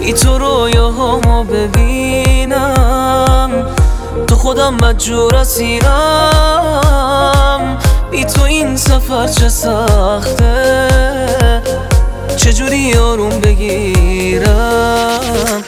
بی تو رویاهامو ببینم، تو خودم مجبور اسیرم. بی تو این سفر چه سخته، چجوری آروم بگیرم.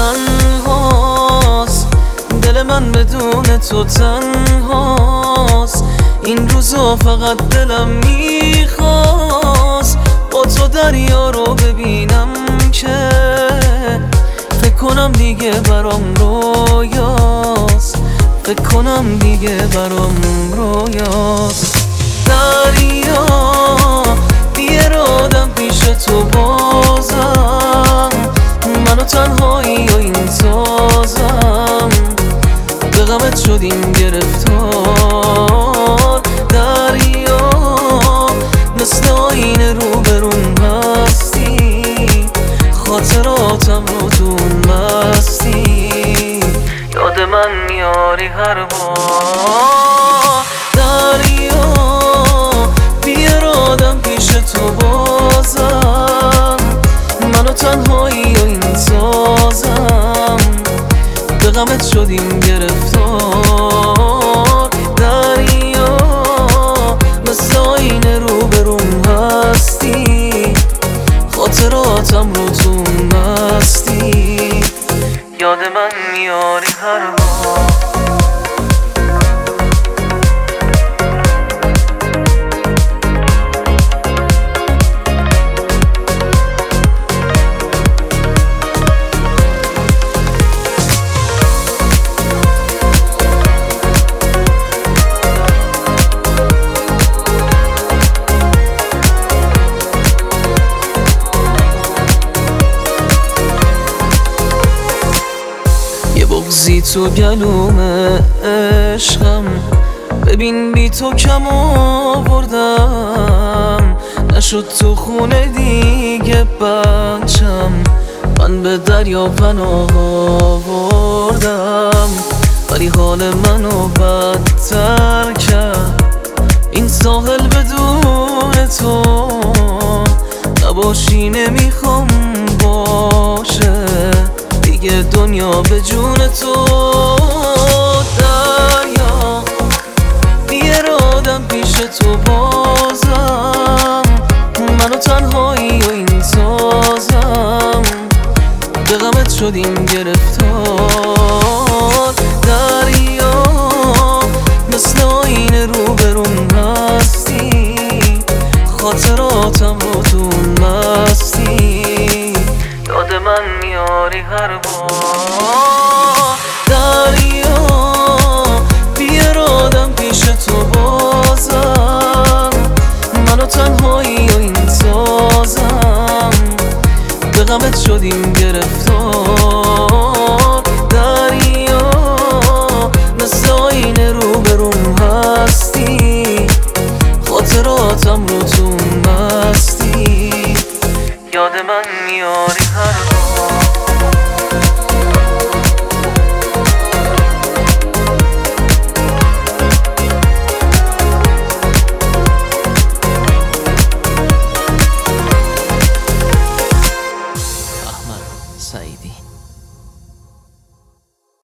تنهاست دل من بدون تو، تنهاست این روزا، فقط دلم میخواست با تو دریا رو ببینم که فکر کنم دیگه برام رویاست، فکر کنم دیگه برام رویاست. دریا بی ارادم پیش تو بازم، منو تنهایی و این سازم، به غمت شدیم گرفتار. دریا مثل آینه روبرون هستی، خاطراتم رو دون مستی، یاد من میاری هر بار. دریا بی ارادم پیش تو بازم، منو تنهایی و این سازم، به غمت شدیم گرفتار. دریا مثل آینه روبرون هستی، خاطراتم رو تو مستی، یاد من میاری هر بار. بغضی تو گلوم عشقم، ببین بی تو کم آوردم، نشد تو خونه دیگه بچم، من به دریا پناه آوردم، ولی حال منو بدتر کرد این ساحل بدون تو. نباشی نمیخوام باشه دیگه دنیا به جون تو. دریا بی ارادم پیش تو بازم، منو تنهایی و این سازم، به غمت شدیم گرفتار. دریا مثل آینه روبرون هستی، خاطراتم رو تو مستی، یاد من میاری هر بار. دریا بی ارادم پیش تو بازم، منو تنهایی و این سازم، به غمت شدیم